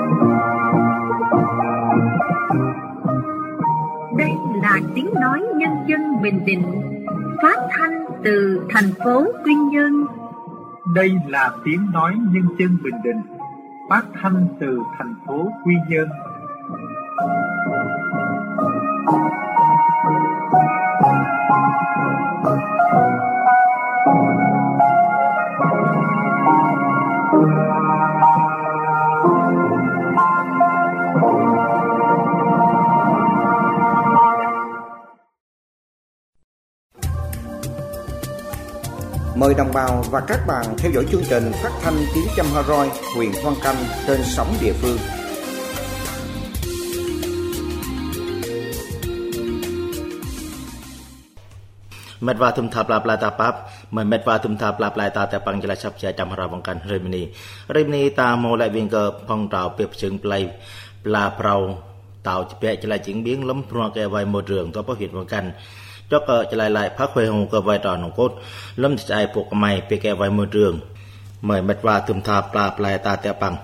Đây là tiếng nói nhân dân Bình Định, phát thanh từ thành phố Quy Nhơn. Đây là tiếng nói nhân dân Bình Định, phát thanh từ thành phố Quy Nhơn. Mời đồng bào và các bạn theo dõi chương trình phát thanh tiếng Chăm Ha Roi, huyện Hoang Canh trên sóng địa phương. Mệt và thum tháp lạp lại ta pap, mệt và thum tháp lạp lại ta tại bằng chỉ là sắp chạy Chăm Ha Roi Hoang Canh Rimini ta mô lại viên cơ phong trào tiếp chứng play là prau tạo chỉ là chuyển biến lắm pro kê vài môi trường cho huyện Hoang Canh. Cho cờ trở lại phát huy hồng cơ vai trò nòng cốt lâm chạy buộc mày bị kẹo vài môi trường mời mệt và thum tháp lạp lại ta tại bằng.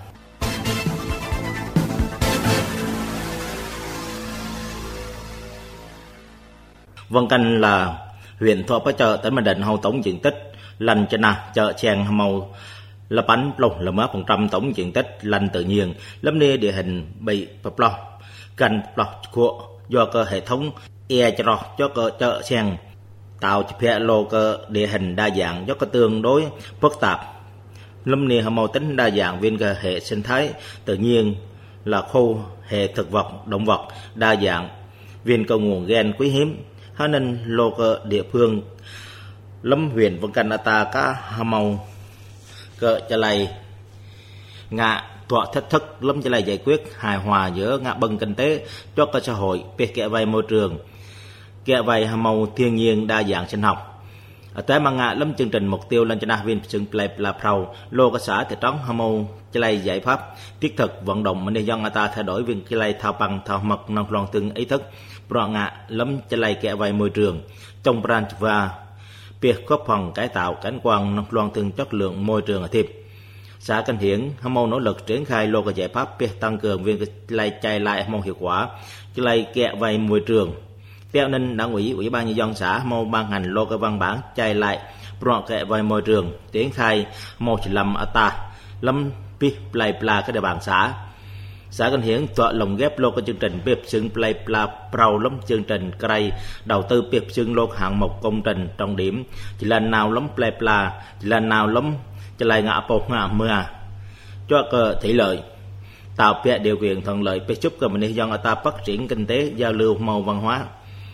Vân Canh là huyện Thọ Bá Chợ tỉnh Bình Định, hầu tổng diện tích lành trên na chợ chèn màu là bánh lồng là mất 100 tổng diện tích lành tự nhiên lâm nê địa hình bị bập lo canh lo của do cơ hệ thống cho cơ chợ chèn tạo cho lô cơ địa hình đa dạng do cơ tương đối phức tạp lâm nê màu tính đa dạng viên cơ hệ sinh thái tự nhiên là khu hệ thực vật động vật đa dạng viên cơ nguồn gen quý hiếm cho nên lô cơ địa phương lâm huyện Vân Canh ta cá màu cơ cho lại ngạ tọa thách thức lâm cho lại giải quyết hài hòa giữa ngạ bần kinh tế cho cả xã hội về kẹo vay môi trường kẹo vay màu thiên nhiên đa dạng sinh học ở tới mà ngạ lâm chương trình mục tiêu lên cho na viên trường play là prau lô cả xã thị trấn màu cho lại giải pháp thiết thực vận động mình dân ta thay đổi viên cho lại thao bằng thao mật nông loan tương ý thức pro ngạ lâm cho lại kẹo vay môi trường trong branch và việc góp phần cải tạo cảnh quan nông loan tương chất lượng môi trường ở thiệp xã Canh Hiển mong nỗ lực triển khai lô giải pháp việc tăng cường viên lại chạy lại mong hiệu quả lại kẹo vay môi trường theo nên đảng ủy ban nhân dân xã mong ban hành lô văn bản chạy lại pro kẹo vay môi trường triển khai một chỉ làm ta lâm pi play pla cái địa bàn xã Canh Hiển tọa lồng ghép lô chương trình việc xưng play pla prau lắm chương trình cây đầu tư việc xưng lô hạng mục công trình trọng điểm chỉ là nào lắm play pla chỉ là nào lắm cho lại ngã bột ngã mưa cho cơ thị lợi tạo việc điều kiện thuận lợi để giúp cho mình dân ta phát triển kinh tế giao lưu màu văn hóa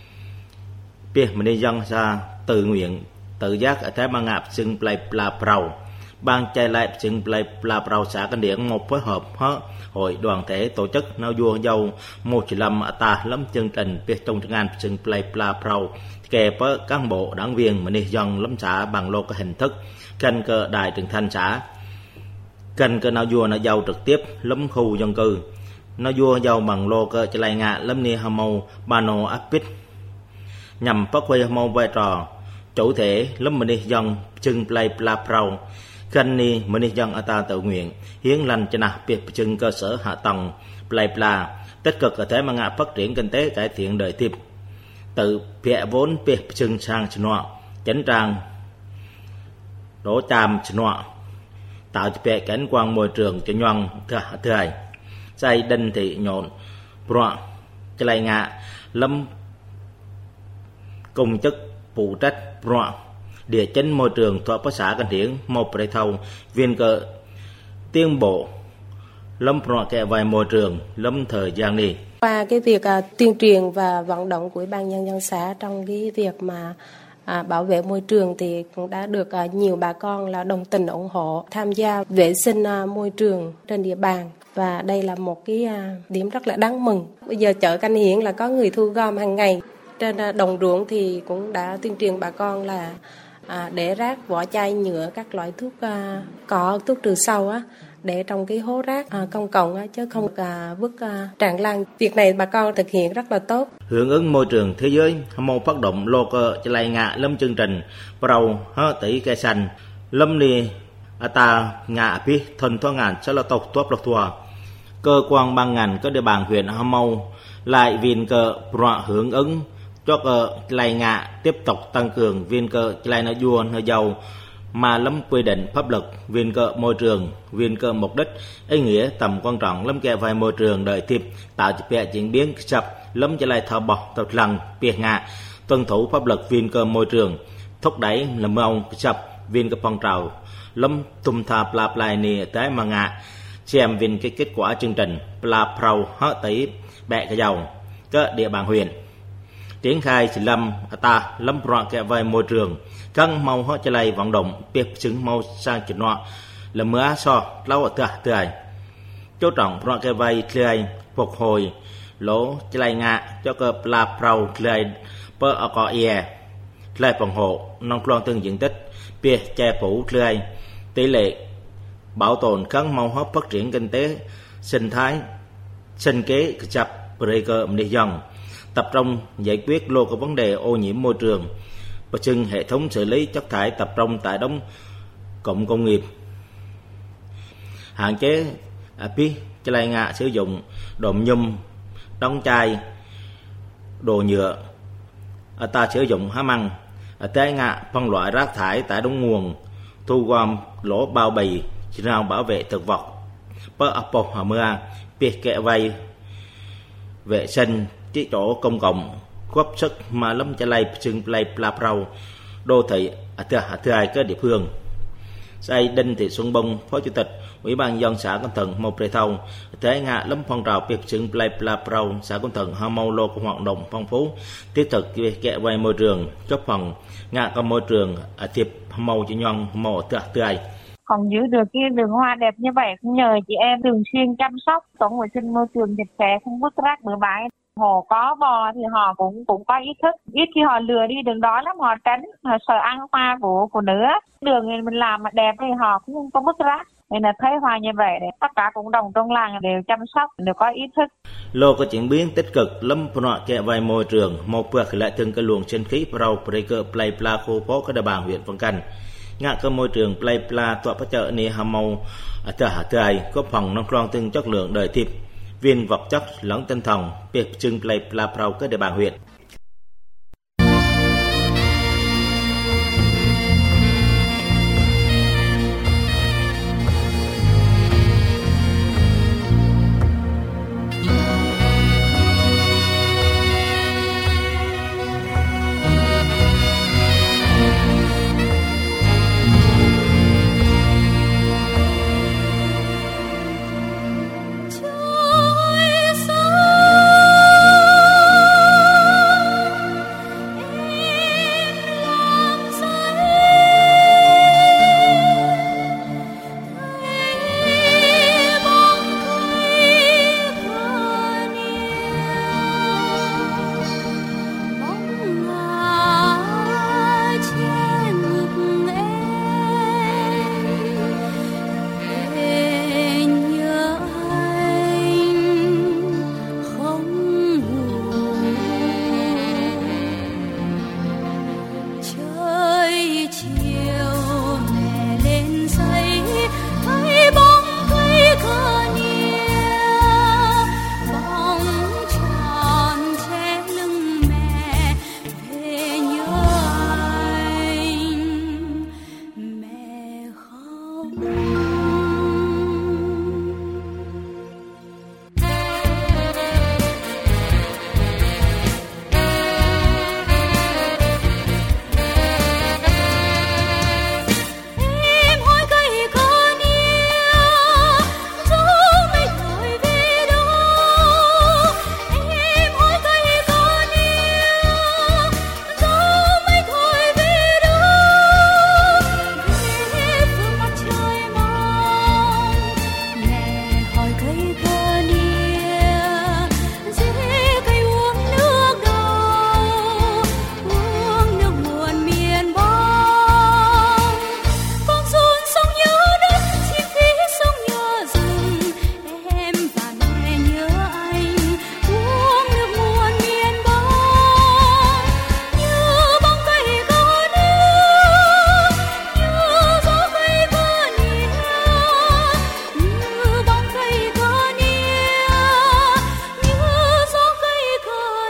việc mình dân ra tự nguyện tự giác ở thái mang ngạp xưng play pla prau ban chạy lại xưng play pla prau xã Canh Hiển một phối hợp hội đoàn thể tổ chức nao vua dâu 115 ta lắm chương trình việc trong trường an xưng play pla prau kèm với cán bộ đảng viên mình dân lắm xã bằng lô cái hình thức canh cơ đài trưởng thành xã canh cơ nao vua nó dâu trực tiếp lắm khu dân cư nao vua dâu bằng lô cơ chạy lại ngạ lắm ni màu bano apit nhằm phát huy màu vai trò chủ thể lắm mình dân xưng play pla prau canh ni mình dân ta tự nguyện hiến lành cho na việc chừng cơ sở hạ tầng play pla tích cực ở thế mà ngạ phát triển kinh tế cải thiện đời tiếp tự vẽ vốn việc chừng sang nọ chỉnh trang đổ chàm nọ tạo cho vẽ cảnh quan môi trường cho nhoằng thứ hai xây đinh thị nhộn pro cho lại ngạ lâm công chức phụ trách pro địa chính môi trường thuộc các xã Canh Hiển một đại thầu viên cơ tiến bộ lâm pro kẹo vài môi trường lâm thời gian đi qua cái việc tuyên truyền và vận động của ban nhân dân xã trong cái việc mà bảo vệ môi trường thì cũng đã được nhiều bà con là đồng tình ủng hộ tham gia vệ sinh môi trường trên địa bàn và đây là một cái điểm rất là đáng mừng. Bây giờ chợ Canh Hiển là có người thu gom hàng ngày trên đồng ruộng thì cũng đã tuyên truyền bà con là để rác vỏ chai nhựa các loại thuốc cỏ thuốc trừ sâu để trong cái hố rác công cộng chứ không vứt tràn lan. Việc này bà con thực hiện rất là tốt. Hưởng ứng môi trường thế giới, mong phát động lô cơ cho lại ngạ lâm chương trình Prau tỷ cây xanh lâm ni ta ngạ pi thân thoa ngàn sẽ là tộc tốt lộc thua cơ quan ban ngành có địa bàn huyện Hâm Mâu lại viên cơ rõ hưởng ứng cho cơ lai ngạ tiếp tục tăng cường viên cơ lai nó vua nó giàu mà lắm quy định pháp luật viên cơ môi trường viên cơ mục đích ý nghĩa tầm quan trọng lắm kẻ vài môi trường đời tiếp tạo cho bè chuyển biến sập lắm cho lại thọ bọc tập lần bè ngạ tuân thủ pháp luật viên cơ môi trường thúc đẩy là mong sập viên cơ phong trào lắm tung thà plap lại nè tới mà ngạ xem viên cái kết quả chương trình plap prau hết tới bè cái giàu các địa bàn huyện triển khai chỉ lâm ta lâm rõ kẻ vài môi trường căng màu họ cho lại vận động việc chứng màu sang chuyện nọ là mưa so lâu ở tươi chú trọng rõ kẻ vài tươi phục hồi lỗ cho lại ngạ cho cơ plap prau tươi bơ ở cọ e tươi phòng hộ nông loan tương diện tích việc che phủ tươi tỷ lệ bảo tồn căng màu họ phát triển kinh tế sinh thái sinh kế chập breaker đi dòng tập trung giải quyết lô các vấn đề ô nhiễm môi trường và trưng hệ thống xử lý chất thải tập trung tại đống cụm công nghiệp hạn chế cho lại ngạ sử dụng đồ nhôm đóng chai đồ nhựa ta sử dụng há măng tế ngạ phân loại rác thải tại đống nguồn thu gom lỗ bao bì chỉ nào bảo vệ thực vật bơ apo hà mưa việc kẹ vay vệ sinh chỉ chỗ công cộng góp sức mà lắm cho lại chừng lại plap rau đô thị thứ hai các địa phương. Sai Đinh Thị Xuân Bông, Phó Chủ tịch Ủy ban nhân dân xã Cam Thuận Mộc Rê Thâu thế ngạ lắm phong trào việc chừng lại plap rau xã Cam Thuận Hâm Mâu lô của hoạt động phong phú thiết thực kẹ vay môi trường góp phần ngạ có môi trường thiệp Hâm Mâu cho nhân Hâm Mâu thứ hai. Còn giữ được cái đường hoa đẹp như vậy cũng nhờ chị em thường xuyên chăm sóc tổng vệ sinh môi trường sạch sẽ, không vứt rác bừa bãi. Hồ có bò thì họ cũng có ý thức, ít khi họ lừa đi đường đó lắm, họ tránh, họ sợ ăn hoa của nữ. Đường mình làm mà đẹp thì họ cũng không có vứt rác. Nên là thấy hoa như vậy để tất cả cộng đồng trong làng đều chăm sóc, đều có ý thức. Lô có chuyển biến tích cực lắm nọ kẹ vay môi trường, một bữa lại từng cái luồng sinh khí rau breaker play pla khu phố các địa bàn huyện Vân Canh. Ngạ cơ môi trường play pla tọa phát chợ ni Hâm Mâu thứ hai có phần nâng loan tương chất lượng đời thiệp viên vật chất lẫn tinh thần việc trưng play pla prau các địa bàn huyện.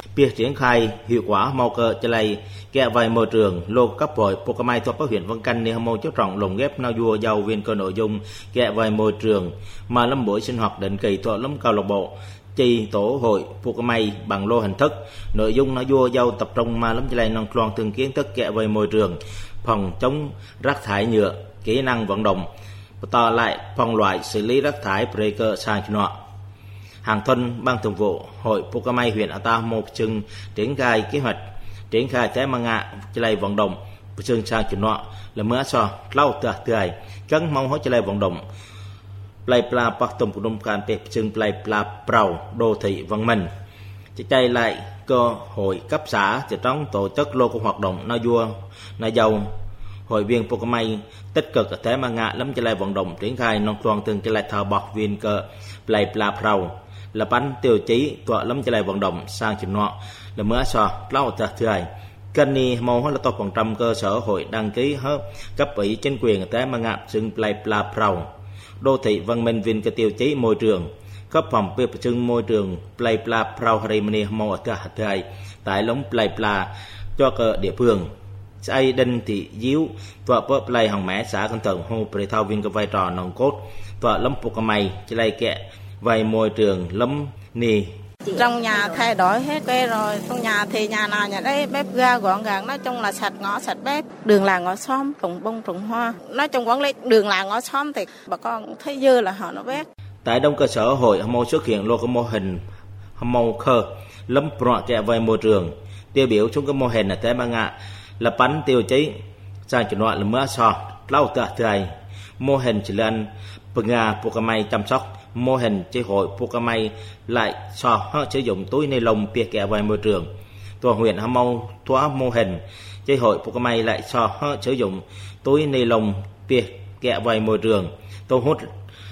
việc triển khai hiệu quả mâu cơ cho lây kẹ vài môi trường lô cấp hội Pocamay thuộc huyện Vân Canh ni mâu chất trọng lồng ghép nao vua giàu viên cơ nội dung kẹ vài môi trường mà lâm buổi sinh hoạt định kỳ thuộc lâm câu lạc bộ chi tổ hội Pocamay bằng lô hình thức nội dung nao vua giàu tập trung mà lâm cho lây non loan từng kiến thức kẹ vài môi trường phòng chống rác thải nhựa kỹ năng vận động to lại phân loại xử lý rác thải breaker sang nọ. Hàng tuần ban thường vụ hội Pocamay huyện Ata một chương triển khai kế hoạch triển khai trái mang ngạ cho lây vận động chương sang chuyện nọ là mới so lâu từ thời cấn mong hỗ trợ lây vận động play pla bắc tùng của đông can pe chương play pla prau đô thị văn minh chỉ chạy lại cơ hội cấp xã chỉ trong tổ chức lô của hoạt động na vua na giàu hội viên Pocamay tích cực thế mang ngạ lắm cho lây vận động triển khai non toàn từng cho lây thao bọc viên cơ play pla prau là bánh tiêu chí tọa lắm cho lại vận động sang chuyện nọ là mới so lâu từ thời kênh ni mô là top 100 cơ sở hội đăng ký hết cấp ủy chính quyền tế mang ngạp xưng play pla prau đô thị văn minh viên cái tiêu chí môi trường cấp phòng việc xưng môi trường play pla prau harmony mô ở thời tại lống play pla cho cơ địa phương ai đinh thị díu tọa bớt play hồng mẹ xã Cần Thượng hô pre thao viên cái vai trò nòng cốt tọa lắm Pocamay chỉ lay kẹ vài môi trường lắm nì trong nhà thay đổi hết cái rồi trong nhà thì nhà nào nhà đấy bếp ga gọn gàng nói chung là sạch ngõ sạch bếp đường làng ngõ xóm trồng bông trồng hoa nói chung quản lý đường làng ngõ xóm thì bà con thấy dư là họ nó bếp. Tại đông cơ sở hội hâm mộ xuất hiện lô cái mô hình hâm mộ khơ lắm bọt kẹ vài môi trường tiêu biểu trong cái mô hình là thế mang ngạ là bánh tiêu chí sang chuyện loại là mưa sò lâu từ thời mô hình chỉ lên Nga Pocamay chăm sóc mô hình chế hội Pocamay lại so sử dụng túi ni lông bìa kẹ vài môi trường toàn huyện Hàm Mâu thoá mô hình chế hội Pocamay lại so sử dụng túi ni lông bìa kẹ vài môi trường thu hút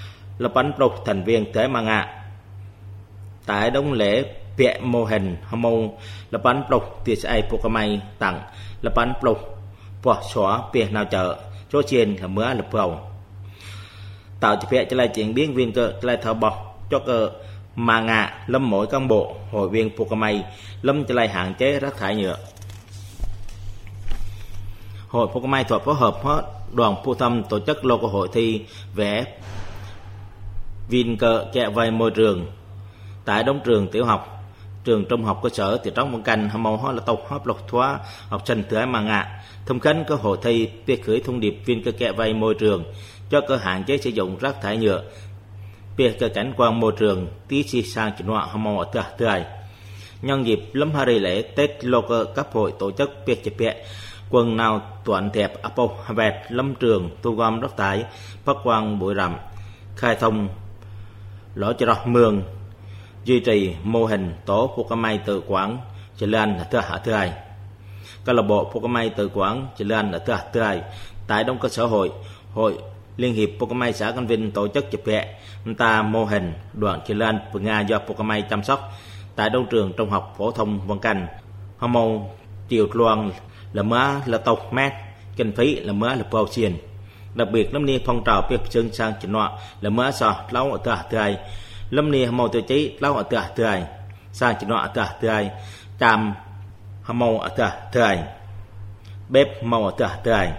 là bánh độc thành viên thế mà ngạ tại đông lễ bìa mô hình Hàm Mâu là bánh độc tiền ai Pocamay tặng là bánh độc bỏ xóa bìa nào chợ chỗ trên là mưa lập cầu tạo cho phép cho lại chuyển biến viên cơ cho lại thợ bọc cho cơ mà ngạ lâm mỗi cán bộ hội viên Pocamay lâm cho lại hạn chế rác thải nhựa. Hội Pocamay thuộc phối hợp với đoàn Phú Thâm tổ chức lô của hội thi vẽ viên cơ kẹ vài môi trường tại đông trường tiểu học trường trung học cơ sở thì trong một cành hâm mộ hóa là tộc hấp lộc thoa học sinh thứ mà ngạ thông khánh có hội thi việc gửi thông điệp viên cơ kẹ vài môi trường cho cơ hạn chế sử dụng rác thải nhựa việc cơ cảnh quan môi trường tí chi sang chuyển hóa hâm mộ ở thời nhân dịp lâm hari lễ Tết lô cơ cấp hội tổ chức việc chụp vẽ quần nào toàn thẹp Apple vẹt lâm trường thu gom rác thải phát quang bụi rậm khai thông lỗ cho đọc mương duy trì mô hình tổ Pocamay tự quản chỉ lên ở thời câu lạc bộ Pocamay tự quản chỉ lên ở thời tại đông cơ sở hội Liên hiệp Pocamay xã Canh Vinh tổ chức chụp vẽ ta mô hình đoạn chỉ lên Nga do Pocamay chăm sóc tại đông trường trung học phổ thông Vân Canh hâm mộ chiều loan là má là tộc mét kinh phí là má là bao xiên đặc biệt lâm niên phong trào việc chân sang chuyển nọ là má sò lâu ở thời lâm niên hâm mộ tiêu chí lâu ở thời sang chuyển nọ ở thời tam hâm mộ ở thời bếp màu ở thời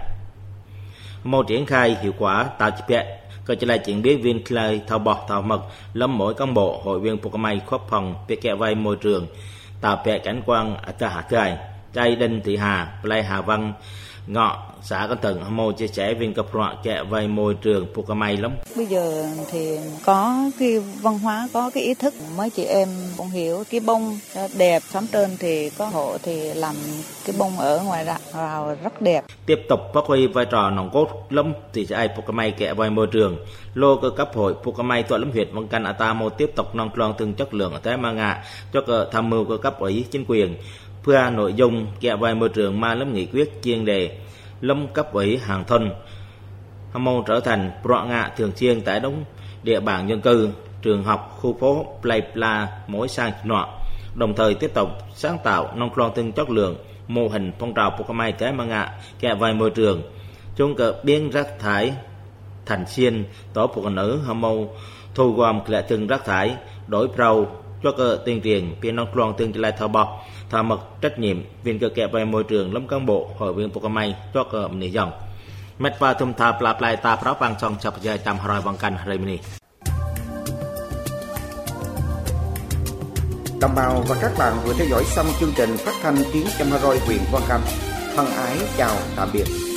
mô triển khai hiệu quả tạo chỉ vẽ có chỉ là chuyển biến viên lời thao bọc thao mật lâm mỗi cán bộ hội viên Pocamay góp phần việc kẹ vay môi trường tạo vẽ cảnh quan ở thời trai Đinh Thị Hà Play Hà Văn Ngọ xã Canh Thượng hâm mộ chia sẻ viên cập rọa kẹ vay môi trường Pocamay lắm. Bây giờ thì có cái văn hóa, có cái ý thức mấy chị em cũng hiểu cái bông đẹp, sớm trên thì có hộ thì làm cái bông ở ngoài rào rất đẹp. Tiếp tục phát huy vai trò nòng cốt lắm thì ai Pocamay kẹ vay môi trường lô cơ cấp hội Pocamay tọa lâm huyện Vân Canh Atamo tiếp tục nâng loan từng chất lượng ở Thế Ma Ngạ cho cơ tham mưu cơ cấp ủy chính quyền พื่อ nội dung kẹ vay môi trường mà lâm nghị quyết chuyên đề lâm cấp ủy hàng thôn hâm mộ trở thành rọ ngạ thường xuyên tại đống địa bàn dân cư trường học khu phố play pla mỗi sang nọ đồng thời tiếp tục sáng tạo nâng loan từng chất lượng mô hình phong trào Pocamay Thế Ma Ngạ kẹ vay môi trường chung cờ biến rác thải thành xiên tổ phụ nữ hâm mộ thu gom lệ từng rác thải đổi rau cho cơ tuyên truyền phía nông loan tương lai thờ bò thờ mật trách nhiệm viên cơ kẹp về môi trường lâm cán bộ hội viên Pocamay cho cơ nỉ dòng mét và thum thà plap lại ta pháo vang song chập dài tầm hồi vòng canh Remini. Đồng bào và các bạn vừa theo dõi xong chương trình phát thanh tiếng Chăm Hà Roi huyện Quang Cam. Thân ái chào tạm biệt.